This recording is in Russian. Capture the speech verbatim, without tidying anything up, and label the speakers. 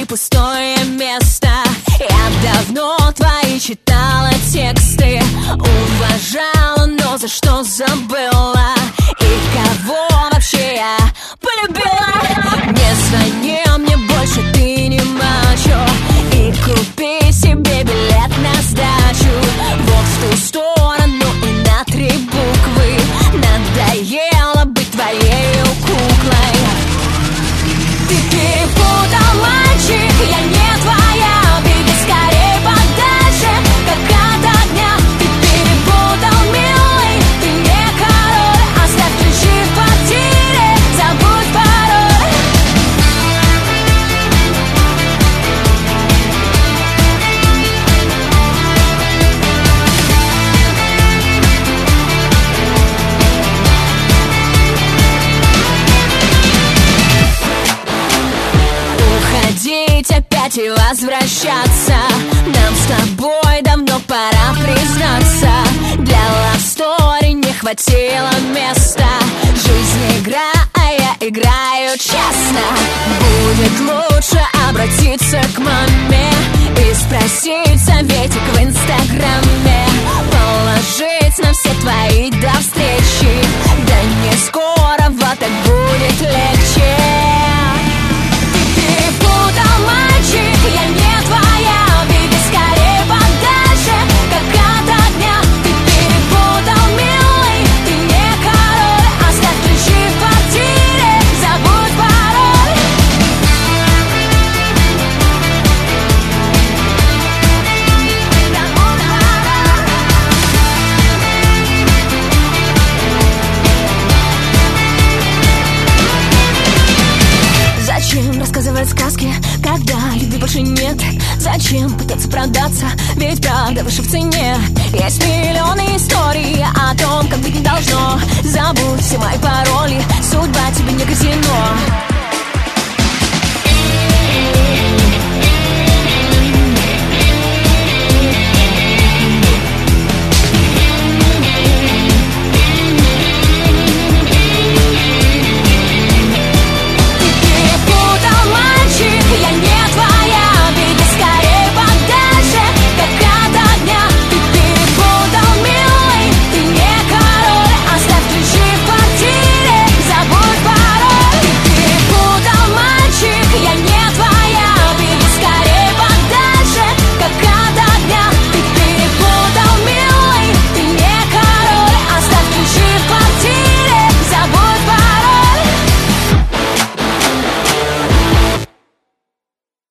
Speaker 1: пустое место. Я давно твои читала тексты, уважала, но за что забыла? И кого вообще я полюбила? Не звони мне больше, ты не мачо, и купи себе билет на сдачу вот в ту сторону и на три буквы. Надоело быть твоей куклой. Ты перепутал, мальчик, я не твоя. Беги скорей подальше, как от огня. Ты перепутал, милый, ты не король. Оставь ключи в квартире, забудь пароль. Уходить опять и возвращаться нам с тобой давно пора признаться. Для love story не хватило места. Жизнь игра, а я играю честно. Будет лучше обратиться к маме и спросить советик в инстаграме. Положить на все твои до встречи. Да не скоро, вот так будет легче. Перепутал, мальчик, я не твоя. Беги скорее подальше, как от огня. Ты перепутал, милый, ты не король. Оставь ключи в квартире, забудь пароль. Зачем рассказывать сказки, когда любви больше нет? Зачем пытаться продаться, ведь правда выше в цене? Есть миллионы историй о том, как быть не должно. Забудь все мои пароли, судьба тебе не казино.